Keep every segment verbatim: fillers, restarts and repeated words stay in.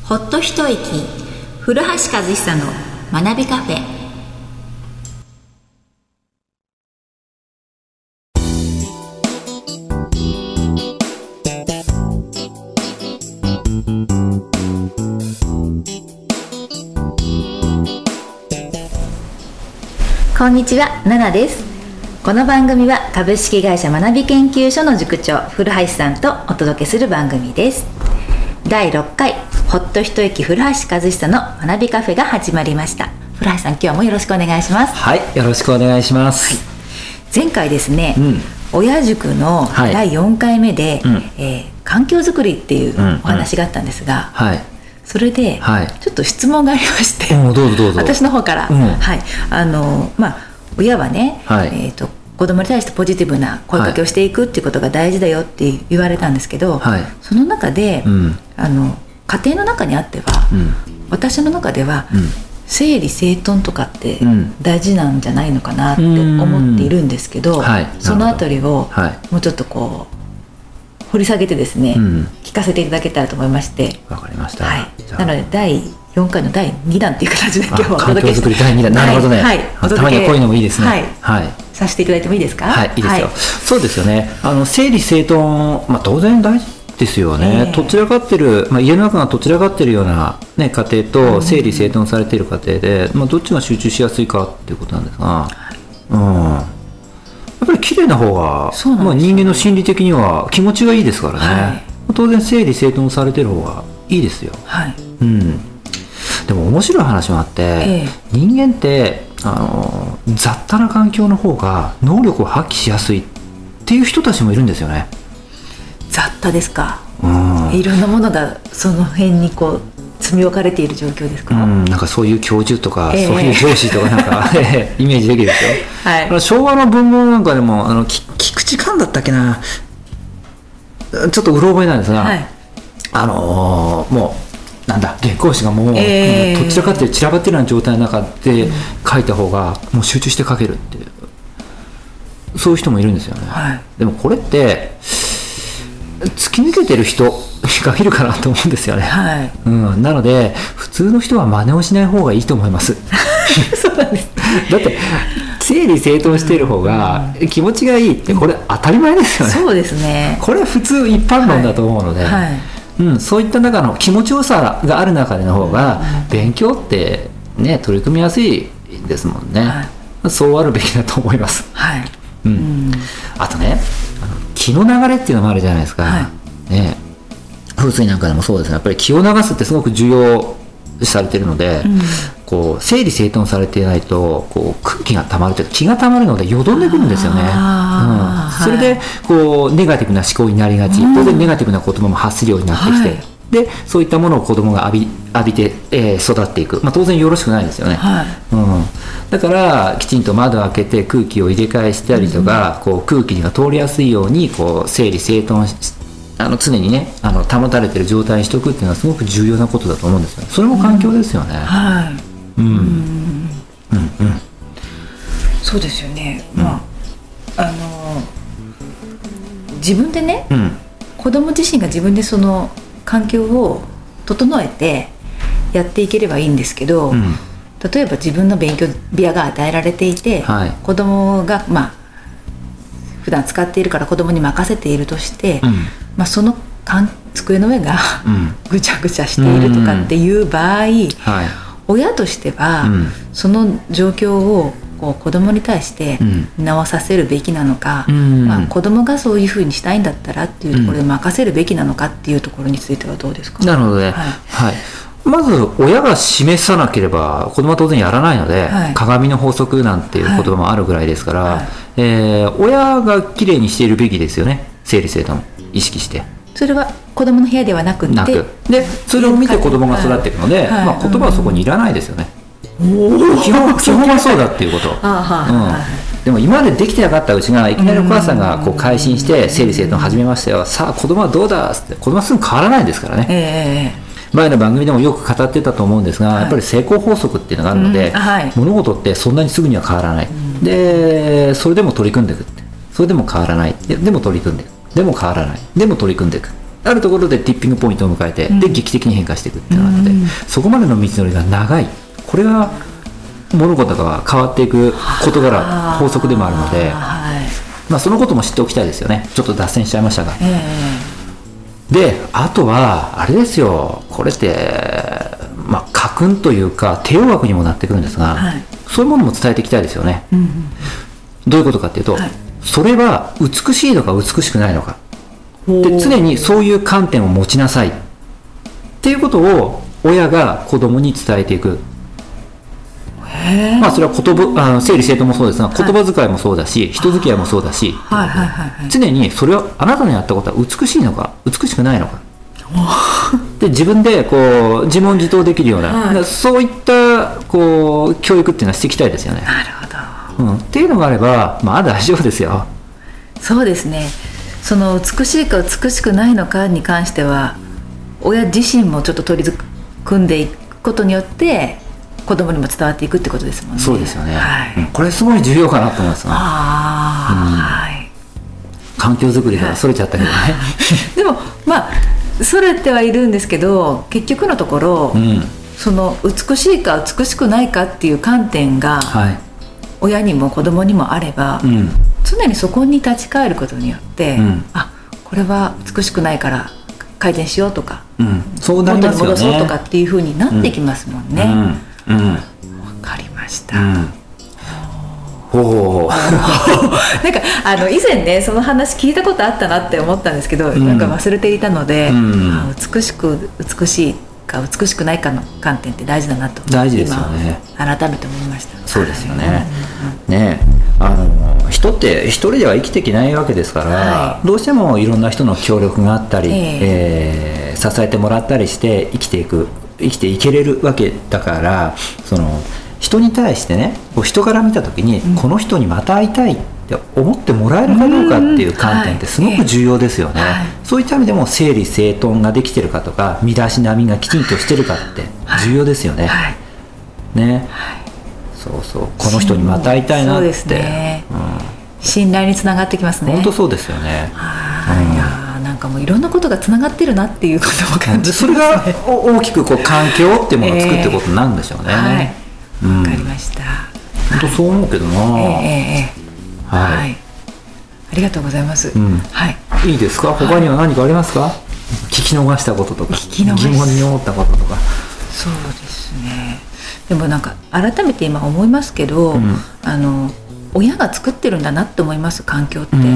ほっと一息、古橋和久の学びカフェ。こんにちは、ナナです。この番組は株式会社学び研究所の塾長古橋さんとお届けする番組です。だいろっかいほっと一息古橋和久の学びカフェが始まりました。古橋さん、今日もよろしくお願いします。 はい、よろしくお願いします、はい、 前回ですね、うん、親塾のだいよんかいめで、はい、えー、環境づくりっていうお話があったんですが、うんうん、はい、それで、はい、ちょっと質問がありまして、 うん、どうぞどうぞ。 私の方から、うん、はい、あのまあ親はね、はい、えーと子供に対してポジティブな声かけをしていくっていうことが大事だよって言われたんですけど、はい、その中で、うん、あの家庭の中にあっては、うん、私の中では、うん、整理整頓とかって大事なんじゃないのかなって思っているんですけど、うん、はい、そのあたりをもうちょっとこう掘り下げてですね、うん、聞かせていただけたらと思いまして。 わかりました、 はい、なのでだいよんかいのだいにだんっていう形で今日はお届けして、 環境づくりだいにだん、なるほどね、はい、たまにはこういうのもいいですね、はい、はい、 させていただいてもいいですか。 はい、いいですよ、はい、そうですよね。あの整理整頓、まあ、当然大事ですよね、えー、どちらかってる、まあ、家の中がどちらかってるような、ね、家庭と整理整頓されている家庭で、まあ、どっちが集中しやすいかっていうことなんですが、うん、やっぱり綺麗な方が、まあ、人間の心理的には気持ちがいいですからね、はい、当然整理整頓されてる方がいいですよ、はい、うん、でも面白い話もあって、えー、人間ってあの雑多な環境の方が能力を発揮しやすいっていう人たちもいるんですよね。 雑多ですか、うん、いろんなものがその辺にこう積み置かれている状況ですか。 うん、なんかそういう教授とか、えー、そういう上司とかなんかイメージできるですよ、はい、昭和の文豪なんかでもあの菊池寛だったっけな、ちょっとうろ覚えなんですが、はい、あのー、もうなんだ原稿紙がもう、えー、どちらかって散らばってるような状態の中で書いた方がもう集中して書けるっていう、そういう人もいるんですよね、はい、でもこれって突き抜けてる人がいるかなと思うんですよね、はい、うん、なので普通の人は真似をしない方がいいと思いますそうなんです。 だって整理整頓している方が気持ちがいいってこれ当たり前ですよね、 うん、そうですね、 これは普通一般論だと思うので、はいはい、うん、そういった中の気持ちよさがある中での方が勉強ってね取り組みやすいですもんね、はい、そうあるべきだと思います、はい、うんうん、あとね、あの気の流れっていうのもあるじゃないですか、はい、ね、風水なんかでもそうですね、やっぱり気を流すってすごく重要されているので、うん、こう整理整頓されていないとこう空気がたまるというか気がたまるのでよどんでくるんですよね、うん、それでこうネガティブな思考になりがち、当然ネガティブな言葉も発するようになってきて、はい、でそういったものを子供が浴び、浴びて、えー、育っていく、まあ、当然よろしくないですよね、はい、うん、だからきちんと窓を開けて空気を入れ替えしたりとか、うん、こう空気が通りやすいようにこう整理整頓しあの常にねあの保たれている状態にしておくっていうのはすごく重要なことだと思うんですよね。それも環境ですよね、うん、はい、うんうんうんうん、 そうですよね、うん、まああの自分でね、うん、子供自身が自分でその環境を整えてやっていければいいんですけど、うん、例えば自分の勉強部屋が与えられていて、はい、子供がまあ普段使っているから子供に任せているとして、うん、まあ、その机の上が、うん、ぐちゃぐちゃしているとかっていう場合、うん、はい、親としては、うん、その状況をこう子供に対して直させるべきなのか、うん、まあ、子供がそういうふうにしたいんだったらっていうところで任せるべきなのかっていうところについてはどうですか。 なるほどね、はいはい、まず親が示さなければ子供は当然やらないので、はい、鏡の法則なんていう言葉もあるぐらいですから、はいはい、えー、親がきれいにしているべきですよね、整理整頓意識して。 それは子供の部屋ではなくて、なくでそれを見て子供が育っていくので、はい、まあ、言葉はそこにいらないですよね、うん、基本、基本はそうだっていうこと、あ、うん、でも今までできてなかったうちがいきなりお母さんがこう改心して整理整頓始めましたよ、さあ子供はどうだって子供はすぐ変わらないですからね、えー、前の番組でもよく語ってたと思うんですが、はい、やっぱり成功法則っていうのがあるので、うん、はい、物事ってそんなにすぐには変わらない、うん、でそれでも取り組んでいくって、それでも変わらない、でも取り組んでいく、でも変わらない、でも取り組んでいく、 あるところでティッピングポイントを迎えて、うん、で劇的に変化していくっていうのがあって、うん、そこまでの道のりが長い。これが物事が変わっていく事柄、法則でもあるので、はいまあ、そのことも知っておきたいですよね。ちょっと脱線しちゃいましたが、えー、であとはあれですよ、これってまあ家訓というか帝王学にもなってくるんですが、はい、そういうものも伝えていきたいですよね、うんうん、どういうことかっていうと、はい、それは美しいのか美しくないのかで常にそういう観点を持ちなさいっていうことを親が子供に伝えていく。まあ、それは言葉あの整理整頓もそうですが、言葉遣いもそうだし、はい、人付き合いもそうだし、はいはいはいはい、常にそれをあなたのやったことは美しいのか美しくないのかで自分でこう自問自答できるような、はい、そういったこう教育っていうのはしていきたいですよね。 なるほど、 うん、っていうのがあればまあ大丈夫ですよ。 そうですね。その美しいか美しくないのかに関しては親自身もちょっと取り組んでいくことによって子供にも伝わっていくってことですもんね。 そうですよね、はいうん、これすごい重要かなと思いますね。あ、うんはい、環境づくりからそれちゃったけどね、はい、 でもまあそれてはいるんですけど結局のところ、うん、その美しいか美しくないかっていう観点が、はい、親にも子供にもあれば、うん、常にそこに立ち返ることによって、うん、あこれは美しくないから改善しようとか、うん、そうなりますよね、元に戻そうとかっていう風になってきますもんね。うんうんうん、分かりました、うん、ほうなんかあの以前ねその話聞いたことあったなって思ったんですけど、うん、なんか忘れていたので、うん、美しく美しいか美しくないかの観点って大事だなと大事ですよね。 今改めて思いました。 そうですよね、うんうん、ねあの人って一人では生きていけないわけですから、はい、どうしてもいろんな人の協力があったり、えーえー、支えてもらったりして生きていく生きていけれるわけだから、その人に対してね人から見た時に、うん、この人にまた会いたいって思ってもらえるかどうかっていう観点ってすごく重要ですよね、はい、そういった意味でも整理整頓ができてるかとか身だしなみがきちんとしてるかって重要ですよね、はい、ね、はい、そうそうこの人にまた会いたいなって、そうですね、うん、 信頼につながってきますね。 本当そうですよね。 はい、うん、いやなんかもういろんなことがつながってるなっていうことも感じますね。 それが大きくこう環境っていうものを作っていくことなんでしょうね。えー、はい、 うん、分かりました。 本当そう思うけどな、 えーはいはい、ありがとうございます、うんはい、いいですか。他には何かありますか、はい、聞き逃したこととか疑問に思ったこととか。 そうですね。でもなんか改めて今思いますけど、うん、あの親が作ってるんだなって思います。環境って、うん、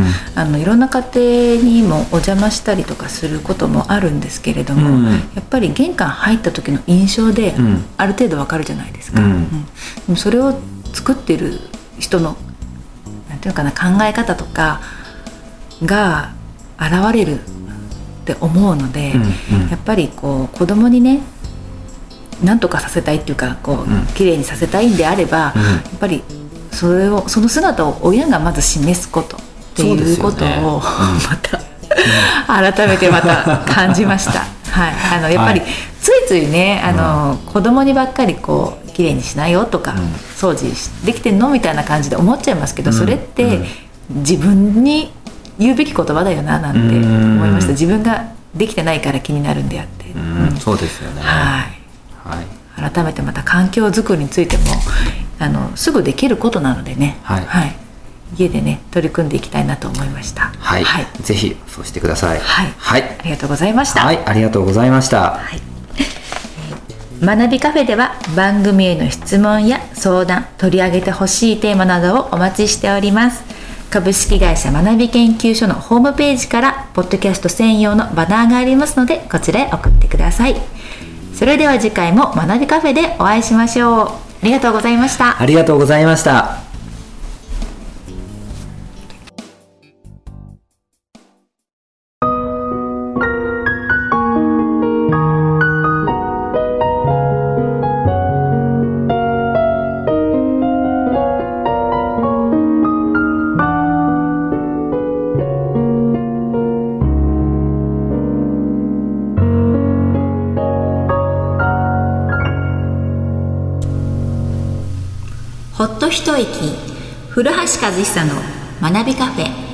あのいろんな家庭にもお邪魔したりとかすることもあるんですけれども、うん、やっぱり玄関入った時の印象である程度わかるじゃないですか、うんうん、でもそれを作ってる人のなんていうのかな考え方とかが現れるって思うので、うんうん、やっぱりこう子供にねなんとかさせたいっていうかこう、うん、綺麗にさせたいんであれば、うん、やっぱりそれをその姿を親がまず示すことっていうことを、ね、うん、また、うん、改めてまた感じました、はい、あのやっぱり、はい、ついついねあの、うん、子供にばっかりこう綺麗にしないよとか、うん、掃除できてんのみたいな感じで思っちゃいますけど、うん、それって、うん、自分に言うべき言葉だよななんて思いました。自分ができてないから気になるんであって、 うんうん、そうですよね、はいはい、改めてまた環境づくりについてもあのすぐできることなのでね、はいはい、家でね取り組んでいきたいなと思いました。 はい、はい、ぜひそうしてください。 はい、はい、ありがとうございました。 はい、ありがとうございました。はい、 学びカフェでは番組への質問や相談、取り上げてほしいテーマなどをお待ちしております。株式会社学び研究所のホームページからポッドキャスト専用のバナーがありますのでこちらへ送ってください。それでは次回も学びカフェでお会いしましょう。ありがとうございました。 ありがとうございました。 ほっと一息、古橋和久の学びカフェ。